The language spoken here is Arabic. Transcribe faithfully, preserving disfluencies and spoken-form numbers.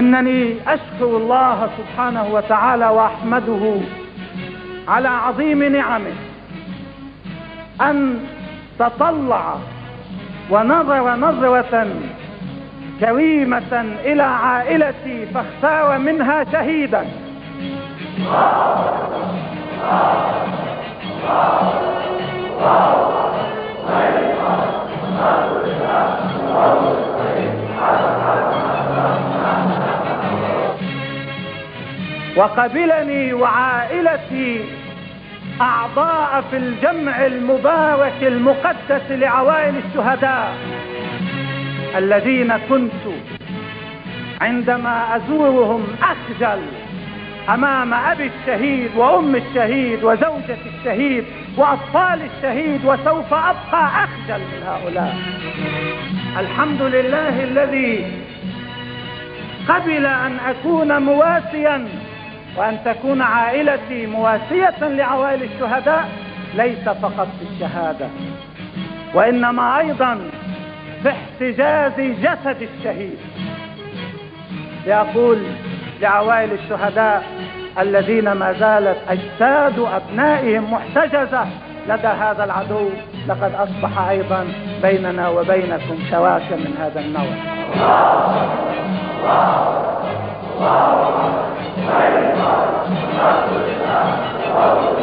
إنني أشكر الله سبحانه وتعالى وأحمده على عظيم نعمه أن تطلع ونظر نظرة كريمة إلى عائلتي فاختار منها شهيدا. وقبلني وعائلتي أعضاء في الجمع المبارك المقدس لعوائل الشهداء الذين كنت عندما أزورهم أخجل أمام أبي الشهيد وأم الشهيد وزوجة الشهيد وأطفال الشهيد، وسوف أبقى أخجل من هؤلاء. الحمد لله الذي قبل أن أكون مواسيا وأن تكون عائلتي مواسية لعوائل الشهداء، ليس فقط في الشهادة وإنما أيضا في احتجاز جسد الشهيد. يقول لعوائل الشهداء الذين ما زالت أجساد أبنائهم محتجزة لدى هذا العدو، لقد أصبح أيضا بيننا وبينكم شواكة من هذا النوع. الله الله الله